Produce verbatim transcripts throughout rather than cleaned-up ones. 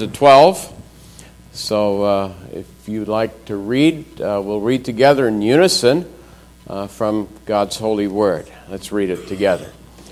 to twelve. So uh, if you'd like to read, uh, we'll read together in unison uh, from God's holy word. Let's read it together.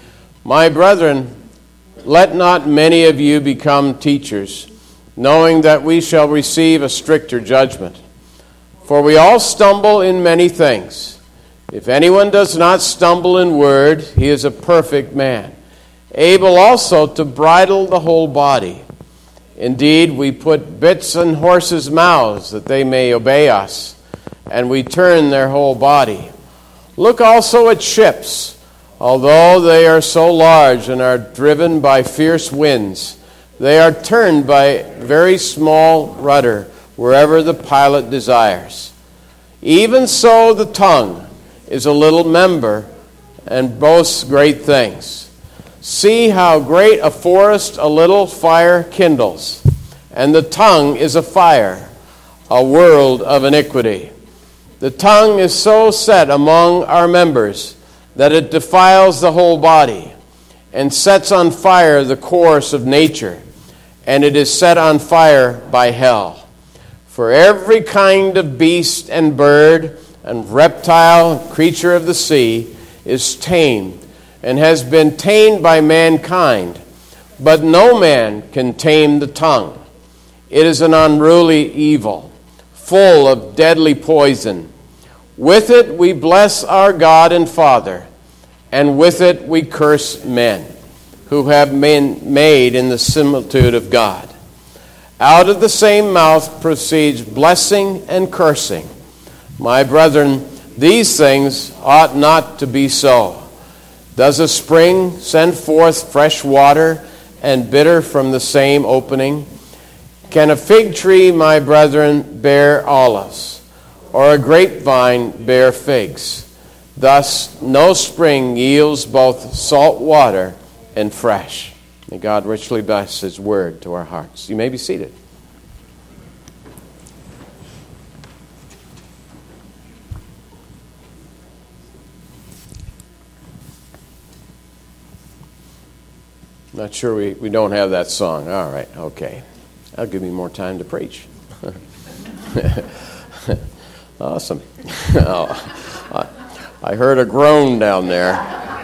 My brethren, let not many of you become teachers, knowing that we shall receive a stricter judgment. For we all stumble in many things. If anyone does not stumble in word, he is a perfect man, able also to bridle the whole body. Indeed, we put bits in horses' mouths that they may obey us, and we turn their whole body. Look also at ships. Although they are so large and are driven by fierce winds, they are turned by a very small rudder wherever the pilot desires. Even so the tongue is a little member and boasts great things. See how great a forest a little fire kindles, and the tongue is a fire, a world of iniquity. The tongue is so set among our members that it defiles the whole body and sets on fire the course of nature, and it is set on fire by hell. For every kind of beast and bird and reptile, creature of the sea, is tamed and has been tamed by mankind, but no man can tame the tongue. It is an unruly evil, full of deadly poison. With it we bless our God and Father, and with it we curse men, who have been made in the similitude of God. Out of the same mouth proceeds blessing and cursing. My brethren, these things ought not to be so. Does a spring send forth fresh water and bitter from the same opening? Can a fig tree, my brethren, bear olives, or a grapevine bear figs? Thus no spring yields both salt water and fresh. May God richly bless His word to our hearts. You may be seated. Not sure we, we don't have that song. All right, okay. That'll give me more time to preach. Awesome. Oh, I, I heard a groan down there.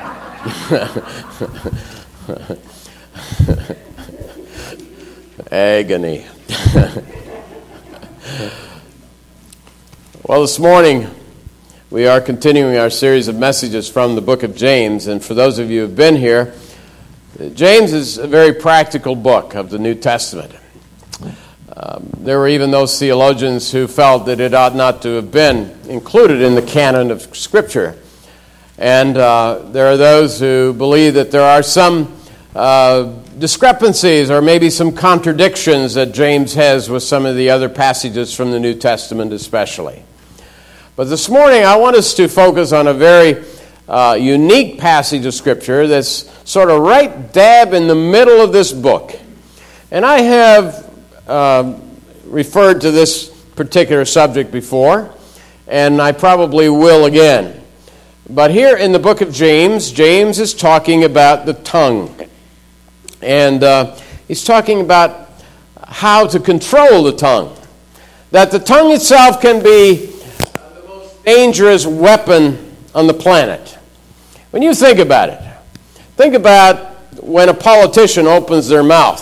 Agony. Well, this morning we are continuing our series of messages from the book of James, and for those of you who have been here, James is a very practical book of the New Testament. Um, there were even those theologians who felt that it ought not to have been included in the canon of Scripture. And uh, there are those who believe that there are some uh, discrepancies or maybe some contradictions that James has with some of the other passages from the New Testament especially. But this morning I want us to focus on a very uh, unique passage of Scripture that's sort of right dab in the middle of this book. And I have uh, referred to this particular subject before, and I probably will again. But here in the book of James, James is talking about the tongue. And uh, he's talking about how to control the tongue. That the tongue itself can be the most dangerous weapon on the planet. When you think about it, think about when a politician opens their mouth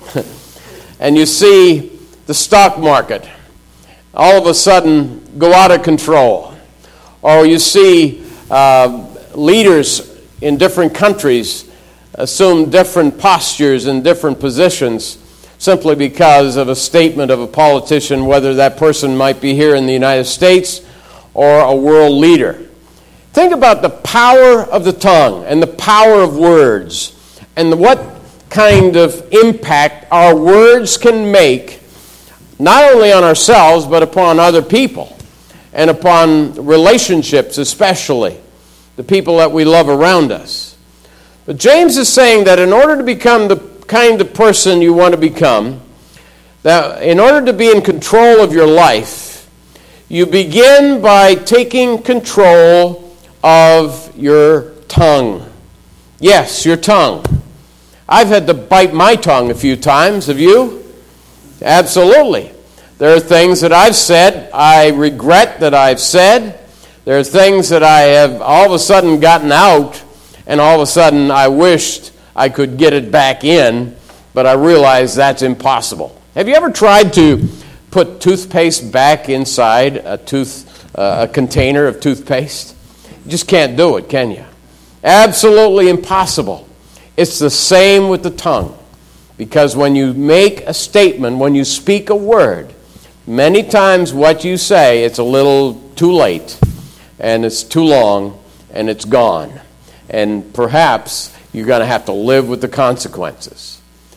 and you see the stock market all of a sudden go out of control. Or you see uh, leaders in different countries assume different postures and different positions simply because of a statement of a politician, whether that person might be here in the United States or a world leader. Think about the power of the tongue and the power of words and what kind of impact our words can make not only on ourselves but upon other people and upon relationships especially, the people that we love around us. But James is saying that in order to become the kind of person you want to become, that in order to be in control of your life, you begin by taking control of your tongue. Yes, your tongue. I've had to bite my tongue a few times. Have you? Absolutely. There are things that I've said I regret that I've said. There are things that I have all of a sudden gotten out, and all of a sudden I wished I could get it back in, but I realize that's impossible. Have you ever tried to put toothpaste back inside a tooth uh, a container of toothpaste? You just can't do it, can you? Absolutely impossible. It's the same with the tongue. Because when you make a statement, when you speak a word, many times what you say, it's a little too late, and it's too long, and it's gone. And perhaps you're going to have to live with the consequences.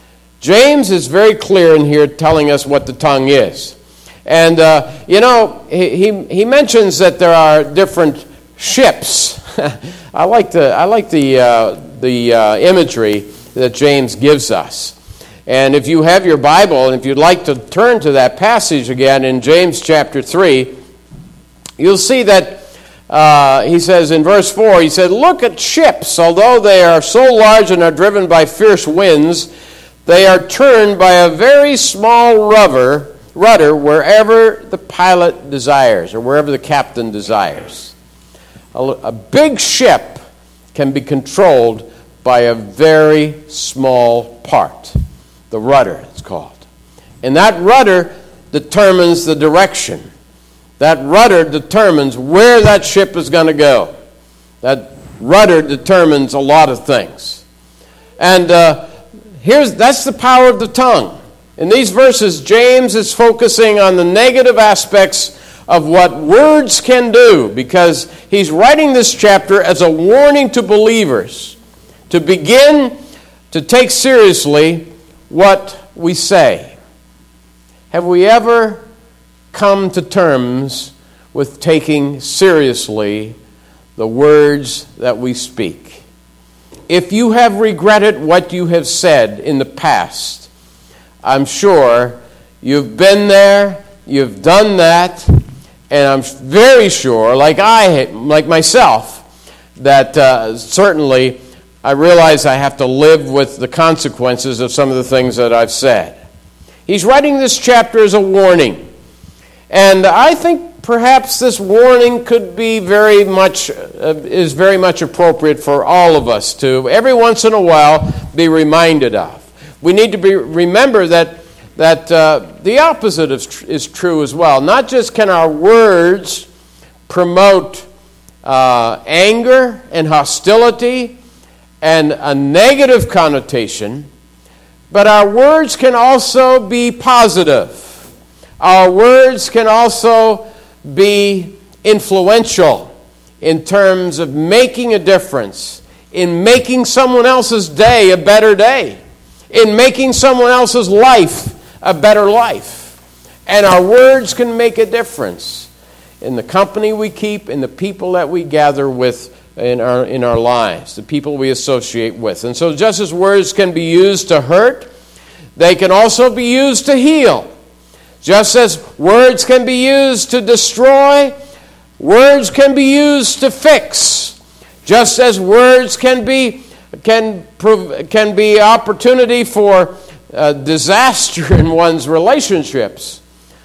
James is very clear in here telling us what the tongue is. And, uh, you know, he, he, he mentions that there are different ships. I like the, I like the, uh, the uh, imagery that James gives us. And if you have your Bible, and if you'd like to turn to that passage again in James chapter three, you'll see that uh, he says in verse four, he said, "Look at ships, although they are so large and are driven by fierce winds, they are turned by a very small rudder, rudder wherever the pilot desires, or wherever the captain desires." A, a big ship can be controlled by a very small part. The rudder, it's called. And that rudder determines the direction. That rudder determines where that ship is going to go. That rudder determines a lot of things. And uh, here's that's the power of the tongue. In these verses, James is focusing on the negative aspects of what words can do, because he's writing this chapter as a warning to believers to begin to take seriously what we say. Have we ever come to terms with taking seriously the words that we speak? If you have regretted what you have said in the past, I'm sure you've been there, you've done that, and I'm very sure, like I, like myself, that uh, certainly I realize I have to live with the consequences of some of the things that I've said. He's writing this chapter as a warning. And I think perhaps this warning could be very much, uh, is very much appropriate for all of us to, every once in a while, be reminded of. We need to be remember that, that uh, the opposite is, is true as well. Not just can our words promote uh, anger and hostility and a negative connotation, but our words can also be positive. Our words can also be influential in terms of making a difference, in making someone else's day a better day, in making someone else's life a better life. And our words can make a difference in the company we keep, in the people that we gather with in our in our lives, the people we associate with. And so just as words can be used to hurt, they can also be used to heal. Just as words can be used to destroy, words can be used to fix. Just as words can be can prov- can be opportunity for uh, disaster in one's relationships,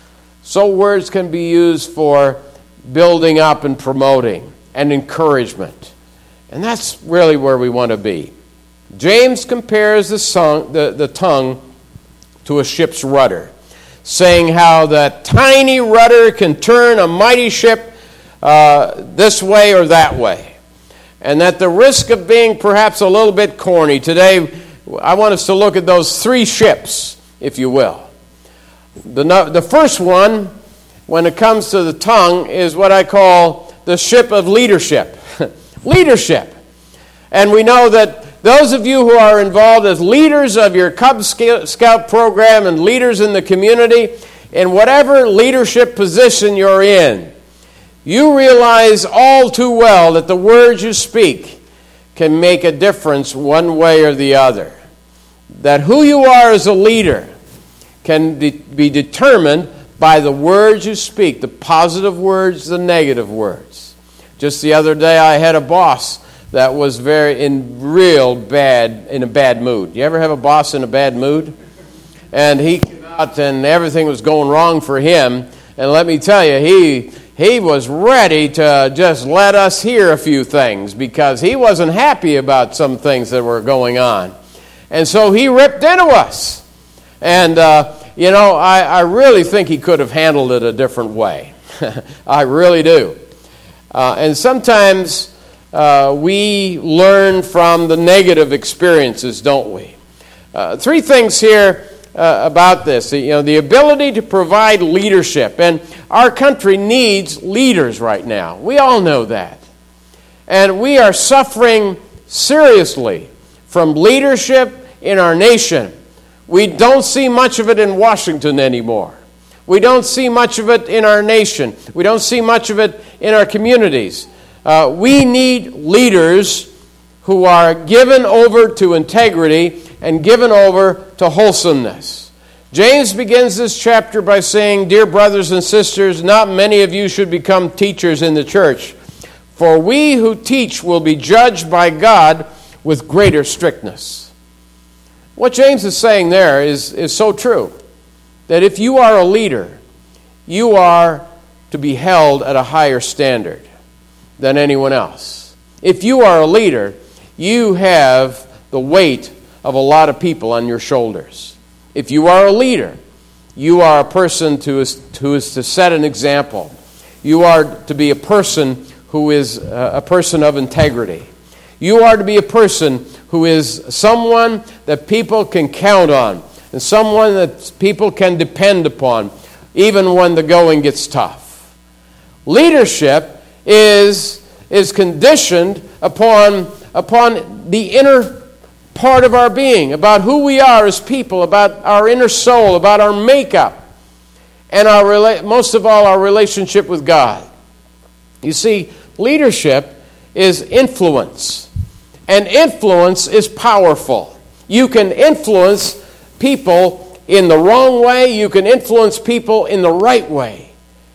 so words can be used for building up and promoting and encouragement. And that's really where we want to be. James compares the, song, the, the tongue to a ship's rudder, saying how that tiny rudder can turn a mighty ship uh, this way or that way. And at the risk of being perhaps a little bit corny, today I want us to look at those three ships, if you will. The, the first one, when it comes to the tongue, is what I call the ship of leadership. Leadership. And we know that those of you who are involved as leaders of your Cub Scout program and leaders in the community, in whatever leadership position you're in, you realize all too well that the words you speak can make a difference one way or the other. That who you are as a leader can de- be determined by the words you speak, the positive words, the negative words. Just the other day I had a boss that was very in real bad, in a bad mood. You ever have a boss in a bad mood? And he came out and everything was going wrong for him. And let me tell you, he he was ready to just let us hear a few things because he wasn't happy about some things that were going on. And so he ripped into us. And, uh, you know, I, I really think he could have handled it a different way. I really do. Uh, and sometimes uh, we learn from the negative experiences, don't we? Uh, three things here uh, about this. You know, the ability to provide leadership. And our country needs leaders right now. We all know that. And we are suffering seriously from leadership in our nation. We don't see much of it in Washington anymore. We don't see much of it in our nation. We don't see much of it in our communities. Uh, we need leaders who are given over to integrity and given over to wholesomeness. James begins this chapter by saying, "Dear brothers and sisters, not many of you should become teachers in the church, for we who teach will be judged by God with greater strictness." What James is saying there is, is so true, that if you are a leader, you are to be held at a higher standard than anyone else. If you are a leader, you have the weight of a lot of people on your shoulders. If you are a leader, you are a person to is, who is to set an example. You are to be a person who is a, a person of integrity. You are to be a person who is someone that people can count on and someone that people can depend upon even when the going gets tough. Leadership is, is conditioned upon, upon the inner part of our being, about who we are as people, about our inner soul, about our makeup, and our rela- most of all, our relationship with God. You see, leadership is influence, and influence is powerful. You can influence people in the wrong way. You can influence people in the right way.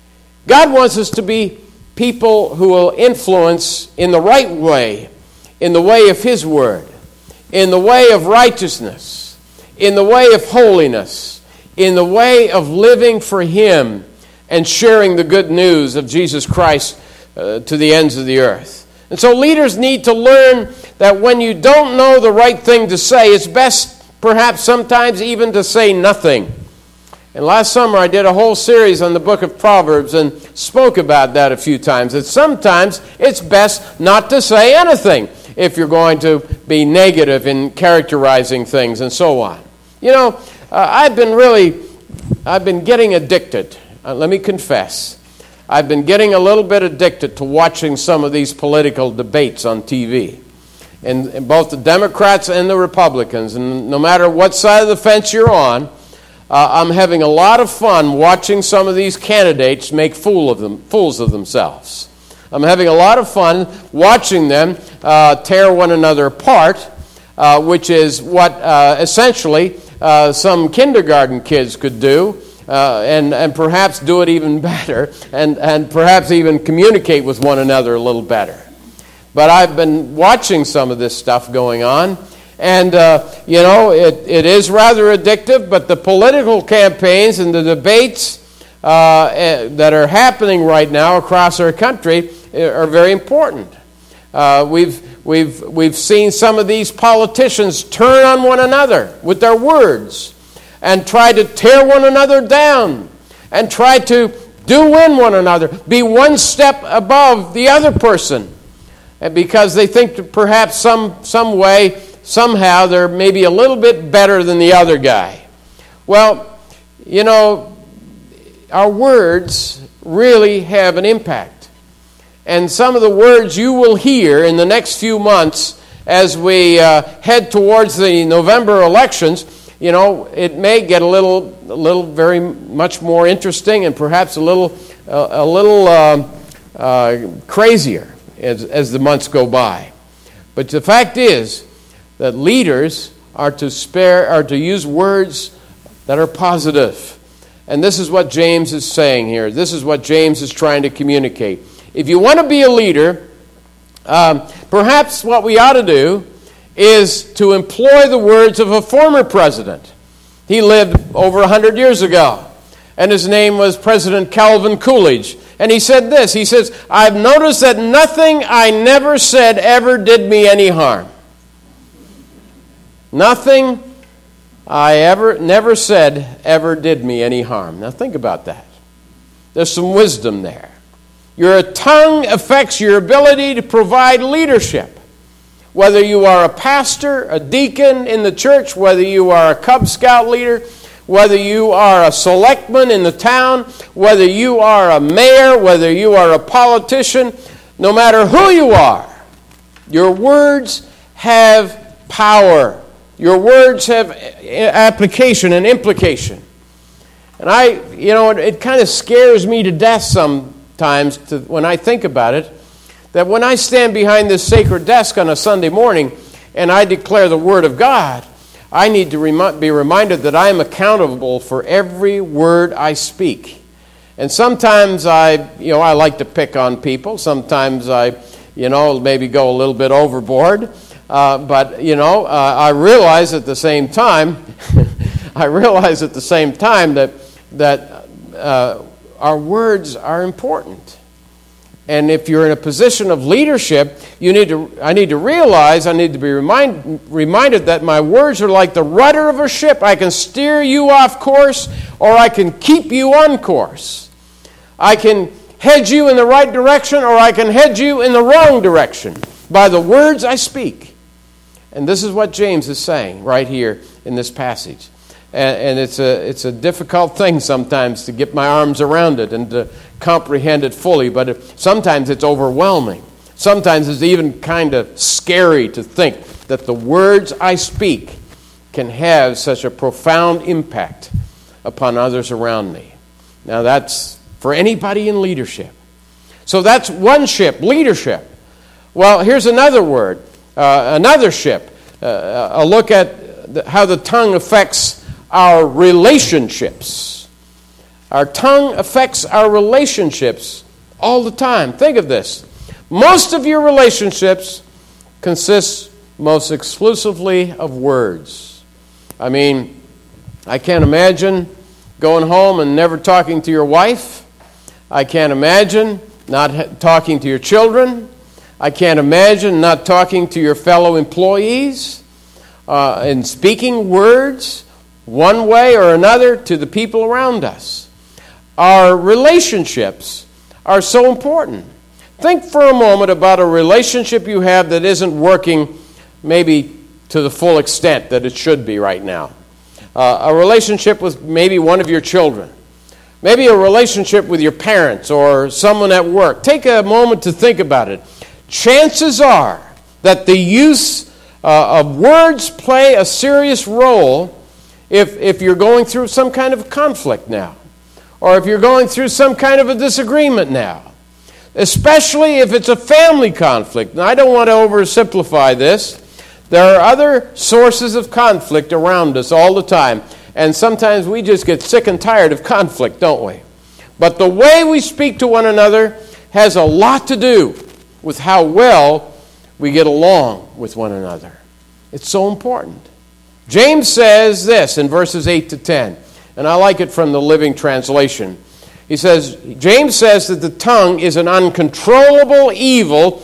God wants us to be people who will influence in the right way, in the way of His Word, in the way of righteousness, in the way of holiness, in the way of living for Him and sharing the good news of Jesus Christ uh, to the ends of the earth. And so leaders need to learn that when you don't know the right thing to say, it's best perhaps sometimes even to say nothing. And last summer I did a whole series on the book of Proverbs and spoke about that a few times. That sometimes it's best not to say anything if you're going to be negative in characterizing things and so on. You know, uh, I've been really, I've been getting addicted. Uh, let me confess. I've been getting a little bit addicted to watching some of these political debates on T V. And, and both the Democrats and the Republicans. And no matter what side of the fence you're on, uh, I'm having a lot of fun watching some of these candidates make fool of them, fools of themselves. I'm having a lot of fun watching them uh, tear one another apart, uh, which is what uh, essentially uh, some kindergarten kids could do, uh, and, and perhaps do it even better, and, and perhaps even communicate with one another a little better. But I've been watching some of this stuff going on, and, uh, you know, it, it is rather addictive, but the political campaigns and the debates uh, that are happening right now across our country are very important. Uh, we've, we've, we've seen some of these politicians turn on one another with their words and try to tear one another down and try to do in one another, be one step above the other person. And because they think that perhaps some some way, somehow, they're maybe a little bit better than the other guy. Well, you know, our words really have an impact. And some of the words you will hear in the next few months as we uh, head towards the November elections, you know, it may get a little, a little very much more interesting and perhaps a little, uh, a little uh, uh, crazier As, as the months go by. But the fact is that leaders are to spare are to use words that are positive. And this is what James is saying here. This is what James is trying to communicate. If you want to be a leader, um, perhaps what we ought to do is to employ the words of a former president. He lived over one hundred years ago, and his name was President Calvin Coolidge. And he said this, he says, "I've noticed that nothing I never said ever did me any harm." Nothing I ever never said ever did me any harm. Now think about that. There's some wisdom there. Your tongue affects your ability to provide leadership. Whether you are a pastor, a deacon in the church, whether you are a Cub Scout leader, whether you are a selectman in the town, whether you are a mayor, whether you are a politician, no matter who you are, your words have power. Your words have application and implication. And I, you know, it, it kind of scares me to death sometimes to, when I think about it, that when I stand behind this sacred desk on a Sunday morning and I declare the Word of God, I need to remi- be reminded that I am accountable for every word I speak. And sometimes I, you know, I like to pick on people. Sometimes I, you know, maybe go a little bit overboard. Uh, but, you know, uh, I realize at the same time, I realize at the same time that that uh, our words are important. And if you're in a position of leadership, you need to. I need to realize, I need to be remind, reminded that my words are like the rudder of a ship. I can steer you off course, or I can keep you on course. I can head you in the right direction, or I can head you in the wrong direction by the words I speak. And this is what James is saying right here in this passage. And, and it's a it's a difficult thing sometimes to get my arms around it and to comprehend it fully, but it, sometimes it's overwhelming. Sometimes it's even kind of scary to think that the words I speak can have such a profound impact upon others around me. Now that's for anybody in leadership. So that's one ship, leadership. Well, here's another word, uh, another ship. Uh, a look at the, how the tongue affects our relationships. Our tongue affects our relationships all the time. Think of this. Most of your relationships consist most exclusively of words. I mean, I can't imagine going home and never talking to your wife. I can't imagine not ha- talking to your children. I can't imagine not talking to your fellow employees uh, and speaking words one way or another to the people around us. Our relationships are so important. Think for a moment about a relationship you have that isn't working maybe to the full extent that it should be right now. Uh, a relationship with maybe one of your children. Maybe a relationship with your parents or someone at work. Take a moment to think about it. Chances are that the use uh, of words play a serious role if, if you're going through some kind of conflict now, or if you're going through some kind of a disagreement now, especially if it's a family conflict. Now, I don't want to oversimplify this. There are other sources of conflict around us all the time, and sometimes we just get sick and tired of conflict, don't we? But the way we speak to one another has a lot to do with how well we get along with one another. It's so important. James says this in verses eight to ten, and I like it from the Living Translation. He says, James says that the tongue is an uncontrollable evil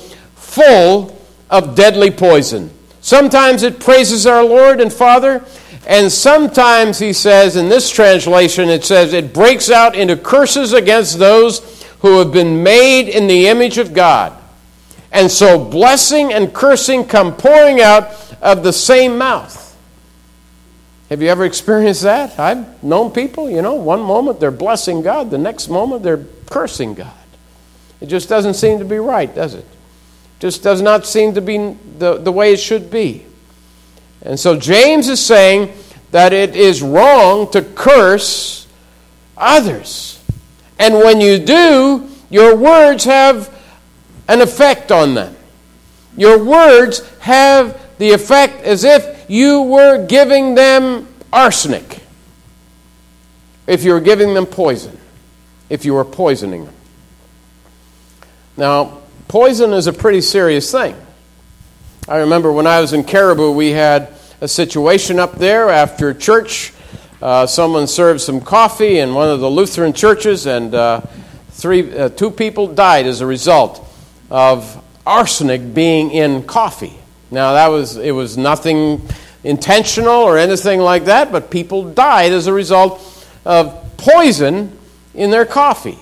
full of deadly poison. Sometimes it praises our Lord and Father, and sometimes, he says, in this translation, it says it breaks out into curses against those who have been made in the image of God. And so blessing and cursing come pouring out of the same mouth. Have you ever experienced that? I've known people, you know, one moment they're blessing God, the next moment they're cursing God. It just doesn't seem to be right, does it? Just does not seem to be the, the way it should be. And so James is saying that it is wrong to curse others. And when you do, your words have an effect on them. Your words have the effect as if you were giving them arsenic. If you were giving them poison. If you were poisoning them. Now, poison is a pretty serious thing. I remember when I was in Caribou, we had a situation up there after church. uh, someone served some coffee in one of the Lutheran churches, and uh, three, uh, two people died as a result of arsenic being in coffee. Now, that was it was nothing intentional or anything like that, but people died as a result of poison in their coffee.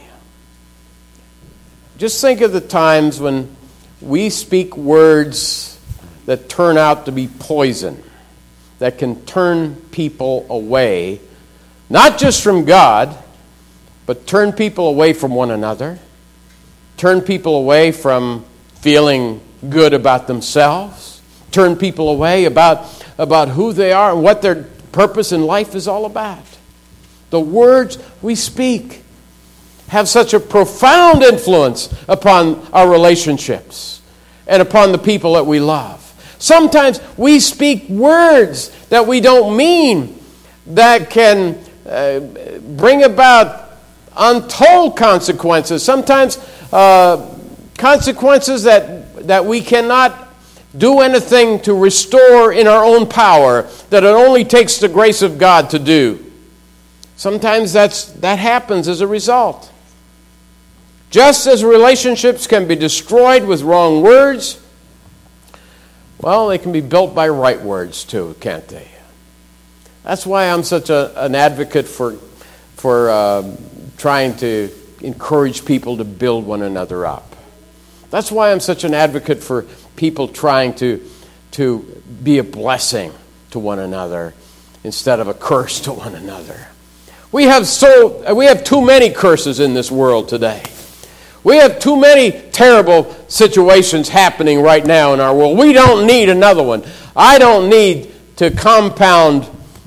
Just think of the times when we speak words that turn out to be poison, that can turn people away, not just from God, but turn people away from one another, turn people away from feeling good about themselves, turn people away about, about who they are and what their purpose in life is all about. The words we speak have such a profound influence upon our relationships and upon the people that we love. Sometimes we speak words that we don't mean that can uh, bring about untold consequences. Sometimes uh, consequences that, that we cannot do anything to restore in our own power, that it only takes the grace of God to do. Sometimes that's, that happens as a result. Just as relationships can be destroyed with wrong words, well, they can be built by right words too, can't they? That's why I'm such a, an advocate for, for uh, trying to encourage people to build one another up. That's why I'm such an advocate for people trying to, to be a blessing to one another instead of a curse to one another. We have so we have too many curses in this world today. We have too many terrible situations happening right now in our world. We don't need another one. I don't need to compound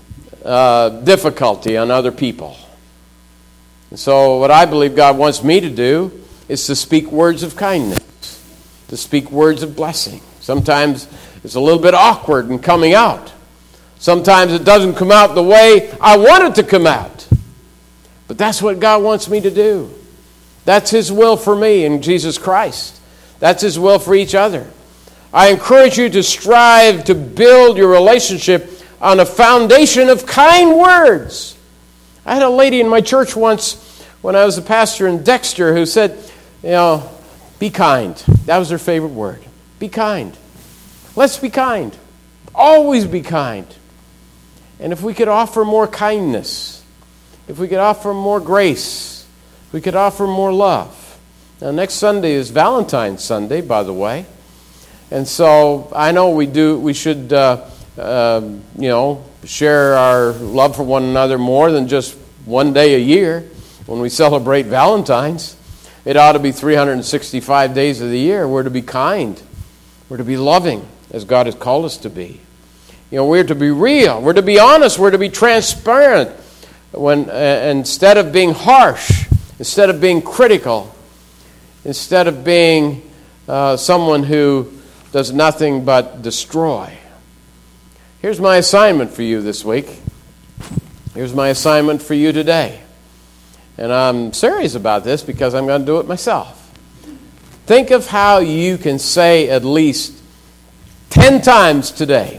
uh, difficulty on other people. And so what I believe God wants me to do is to speak words of kindness, to speak words of blessing. Sometimes it's a little bit awkward in coming out. Sometimes it doesn't come out the way I want it to come out. But that's what God wants me to do. That's His will for me in Jesus Christ. That's His will for each other. I encourage you to strive to build your relationship on a foundation of kind words. I had a lady in my church once when I was a pastor in Dexter who said, you know, be kind. That was her favorite word. Be kind. Let's be kind. Always be kind. And if we could offer more kindness, if we could offer more grace, we could offer more love. Now, next Sunday is Valentine's Sunday, by the way. And so I know we do. We should, uh, uh, you know, share our love for one another more than just one day a year when we celebrate Valentine's. It ought to be three hundred sixty-five days of the year. We're to be kind. We're to be loving, as God has called us to be. You know, we're to be real. We're to be honest. We're to be transparent. When uh, instead of being harsh, instead of being critical, instead of being uh, someone who does nothing but destroy. Here's my assignment for you this week. Here's my assignment for you today. And I'm serious about this because I'm going to do it myself. Think of how you can say at least ten times today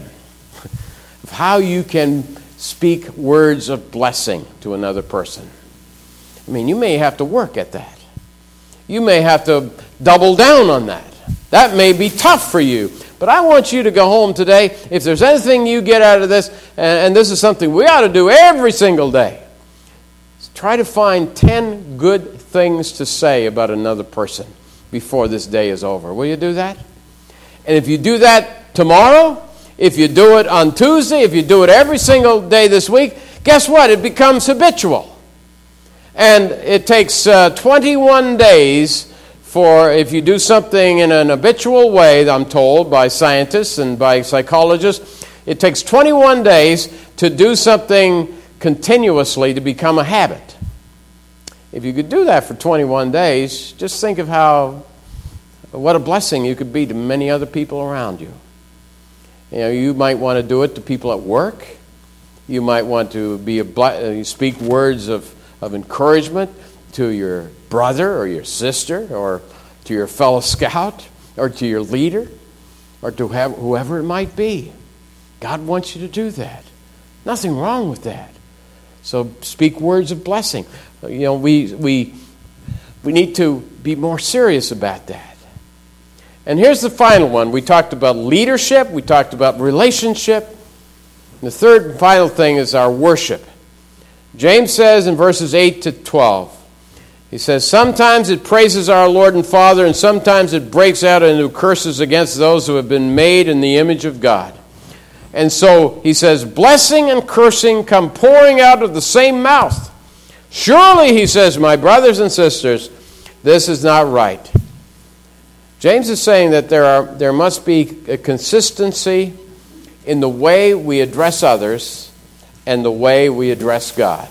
of how you can speak words of blessing to another person. I mean, you may have to work at that. You may have to double down on that. That may be tough for you. But I want you to go home today. If there's anything you get out of this, and, and this is something we ought to do every single day, try to find ten good things to say about another person before this day is over. Will you do that? And if you do that tomorrow, if you do it on Tuesday, if you do it every single day this week, guess what? It becomes habitual. And it takes uh, twenty-one days for, if you do something in an habitual way, I'm told by scientists and by psychologists, it takes twenty-one days to do something continuously to become a habit. If you could do that for twenty-one days, just think of how, what a blessing you could be to many other people around you. You know, you might want to do it to people at work. You might want to be a uh, speak words of, of encouragement to your brother or your sister or to your fellow scout or to your leader or to have, whoever it might be. God wants you to do that. Nothing wrong with that. So speak words of blessing. You know, we we we need to be more serious about that. And here's the final one. We talked about leadership. We talked about relationship. And the third and final thing is our worship. James says in verses eight to twelve, he says, sometimes it praises our Lord and Father, and sometimes it breaks out into curses against those who have been made in the image of God. And so he says, blessing and cursing come pouring out of the same mouth. Surely, he says, my brothers and sisters, this is not right. James is saying that there are there must be a consistency in the way we address others and the way we address God.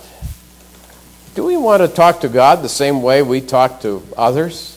Do we want to talk to God the same way we talk to others?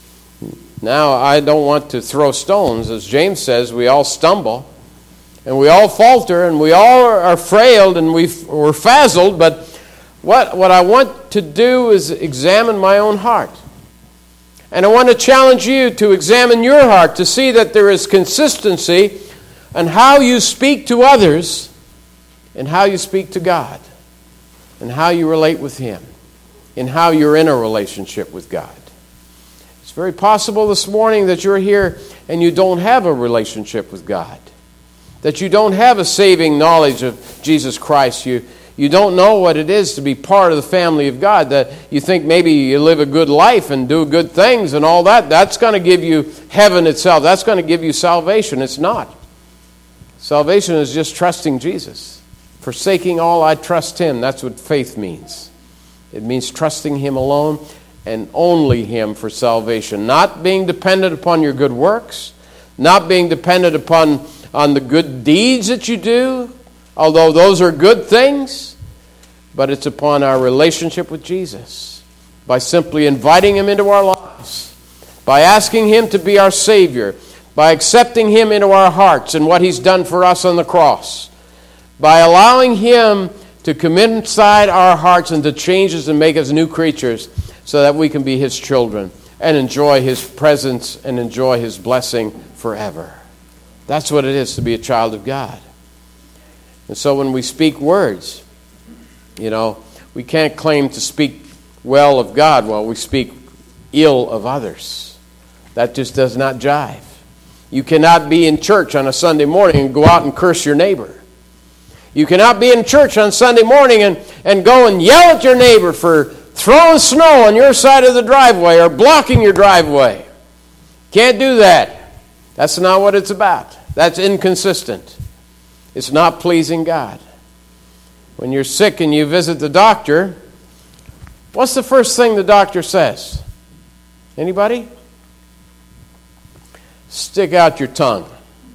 Now, I don't want to throw stones. As James says, we all stumble, and we all falter, and we all are frail, and we've, we're frazzled, but what, what I want to do is examine my own heart. And I want to challenge you to examine your heart, to see that there is consistency in how you speak to others and how you speak to God, and how you relate with Him, and how you're in a relationship with God. It's very possible this morning that you're here and you don't have a relationship with God, that you don't have a saving knowledge of Jesus Christ. You, you don't know what it is to be part of the family of God, that you think maybe you live a good life and do good things and all that. That's going to give you heaven itself. That's going to give you salvation. It's not. Salvation is just trusting Jesus. Forsaking all, I trust Him. That's what faith means. It means trusting Him alone and only Him for salvation. Not being dependent upon your good works. Not being dependent upon on the good deeds that you do, although those are good things. But it's upon our relationship with Jesus. By simply inviting Him into our lives. By asking Him to be our Savior. By accepting Him into our hearts and what He's done for us on the cross. By allowing Him to come inside our hearts and to change us and make us new creatures so that we can be His children and enjoy His presence and enjoy His blessing forever. That's what it is to be a child of God. And so when we speak words, you know, we can't claim to speak well of God while we speak ill of others. That just does not jive. You cannot be in church on a Sunday morning and go out and curse your neighbor. You cannot be in church on Sunday morning and, and go and yell at your neighbor for throwing snow on your side of the driveway or blocking your driveway. Can't do that. That's not what it's about. That's inconsistent. It's not pleasing God. When you're sick and you visit the doctor, what's the first thing the doctor says? Anybody? Stick out your tongue.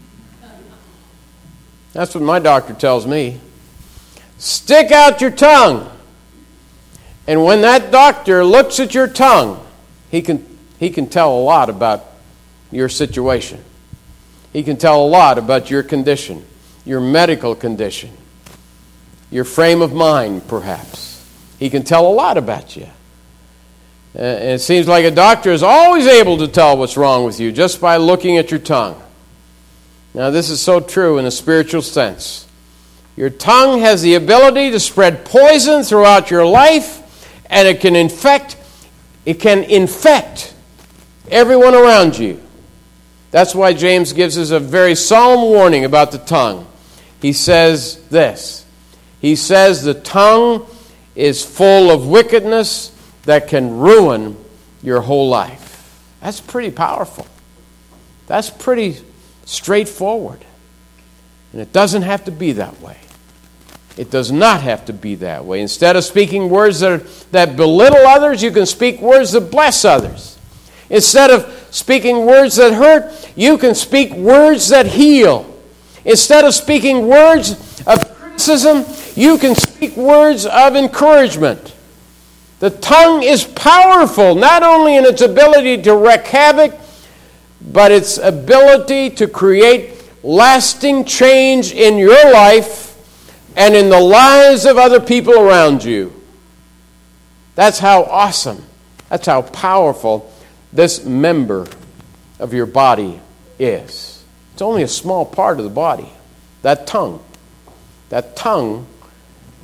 That's what my doctor tells me. Stick out your tongue. And when that doctor looks at your tongue, he can he can tell a lot about your situation. He can tell a lot about your condition, your medical condition, your frame of mind, perhaps. He can tell a lot about you. Uh, and it seems like a doctor is always able to tell what's wrong with you just by looking at your tongue. Now, this is so true in a spiritual sense. Your tongue has the ability to spread poison throughout your life, and it can infect, it can infect everyone around you. That's why James gives us a very solemn warning about the tongue. He says this. He says the tongue is full of wickedness that can ruin your whole life. That's pretty powerful. That's pretty straightforward. And it doesn't have to be that way. It does not have to be that way. Instead of speaking words that, are, that belittle others, you can speak words that bless others. Instead of speaking words that hurt, you can speak words that heal. Instead of speaking words of criticism, you can speak words of encouragement. The tongue is powerful, not only in its ability to wreak havoc, but its ability to create lasting change in your life and in the lives of other people around you. That's how awesome, that's how powerful this member of your body is. It's only a small part of the body, that tongue. That tongue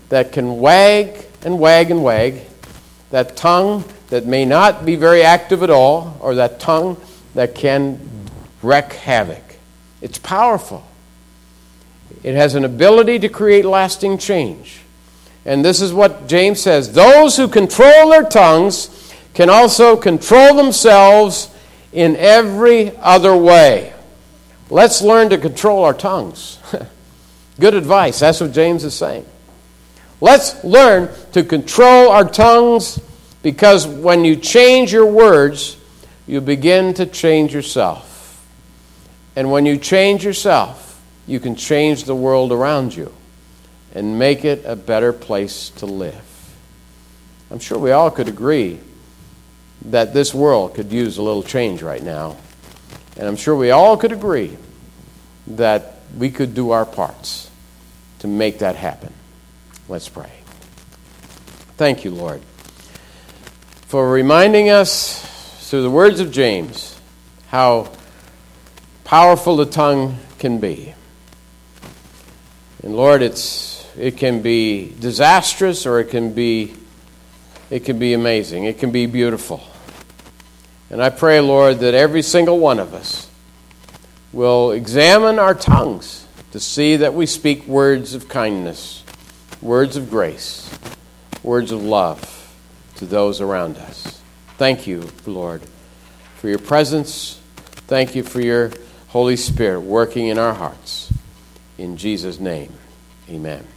that can wag and wag and wag, that tongue that may not be very active at all, or that tongue that can wreak havoc. It's powerful. It has an ability to create lasting change. And this is what James says: those who control their tongues can also control themselves in every other way. Let's learn to control our tongues. Good advice. That's what James is saying. Let's learn to control our tongues, because when you change your words, you begin to change yourself. And when you change yourself, you can change the world around you and make it a better place to live. I'm sure we all could agree that this world could use a little change right now. And I'm sure we all could agree that we could do our parts to make that happen. Let's pray. Thank you, Lord, for reminding us through the words of James how powerful the tongue can be. And Lord, it's it can be disastrous, or it can be it can be amazing. It can be beautiful. And I pray, Lord, that every single one of us will examine our tongues to see that we speak words of kindness, words of grace, words of love to those around us. Thank you, Lord, for your presence. Thank you for your Holy Spirit working in our hearts. In Jesus' name, amen.